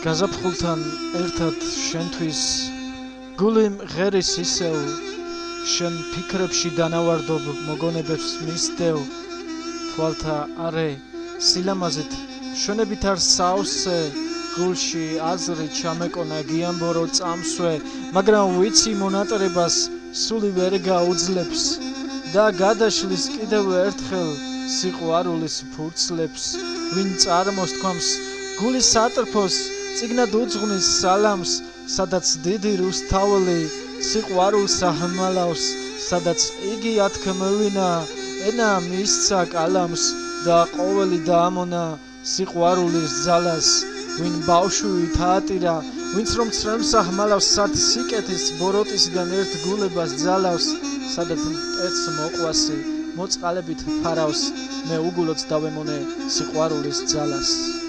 გაზაფხულთან ერთად შენთვის გული მღერის ისევ შენ ფიქრებში დანავარდობ მოგონებებს მისდევ თვალთა არე სილამაზით შენებით არ საოსე გულში აზრი ჩამეკონა გიამბორო წამსვე მაგრამ ვიცი მონატრებას სული ვერ გაუძლებს და გადაშლის კიდევ ერთხელ სიყვარულის ფურცლებს ვინ წარმოსთქვამს გულის სატრფოს წიგნად უძღვნის სალამს სადაც დიდი რუსთაველი სიყვარულს ახმალავს სადაც იგი ათქმევინა ენა მისცა კალამს და ყოველი დაამონა სიყვარულის ძალას ვინ ბავშვი თაატირა ვინც რომ ცრემს ახმალავს სად სიკეთის ბოროტისგან ერთ გულებას ძალავს სადაც მტერს მოყვასი მოწყალებით ფარავს მე უგულოც დავემონე სიყვარულის ძალას